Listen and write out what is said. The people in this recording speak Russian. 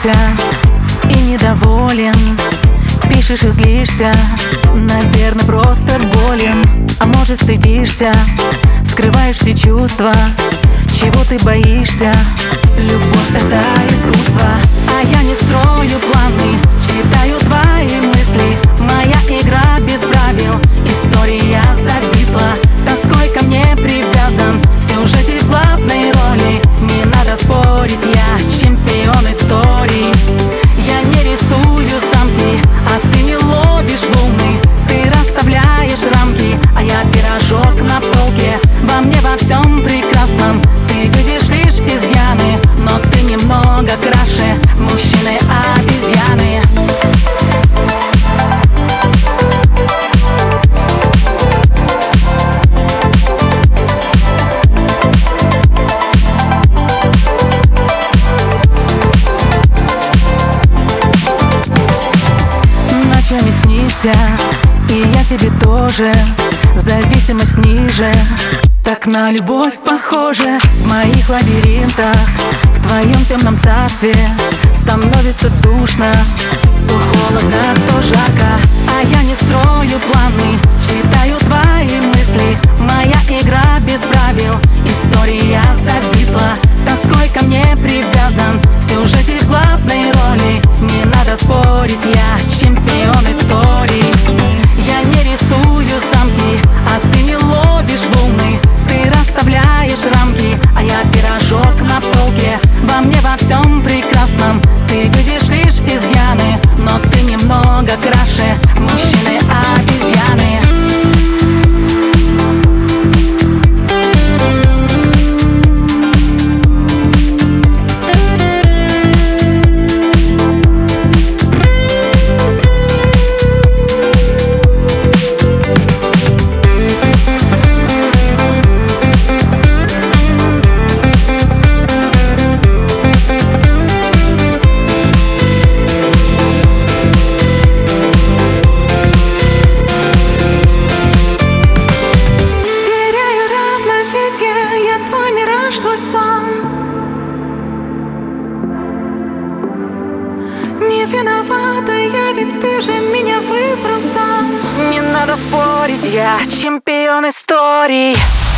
злишься и недоволен, пишешь и злишься, наверное, просто болен. А может, стыдишься, скрываешь все чувства, чего ты боишься? Любовь — это искусство, а я не строю планы, читаю твои мысли. Моя игра без правил, история зависла. Тоской ко мне привязан, в сюжете в главной роли. Не надо спорить, я чемпион истории. Я не рисую замки, а ты не ловишь волны. Ты расставляешь рамки, а я пирожок на полке. Во мне во всем прекрасном ты видишь лишь изъяны, но ты немного краше мужчины-обезьяны. Ночами снишься, и я тебе тоже. Зависимость ниже, так на любовь похоже. В моих лабиринтах, в твоем темном царстве становится душно. То холодно, то жарко, а я не строю планы, читаю твои мысли. Моя игра без правил, история зависла. Тоской ко мне привязан, в сюжете в главной роли. Не надо спорить, я чемпион истории. Я не рисую замки, а ты не ловишь волны. Ты расставляешь рамки, а я пирожок на полке. Во мне во всем прекрасном ты видишь лишь изъяны, но ты немного краше мужчины-обезьяны. Не виновата я, ведь ты же меня выбрал сам. Не надо спорить, я чемпион истории.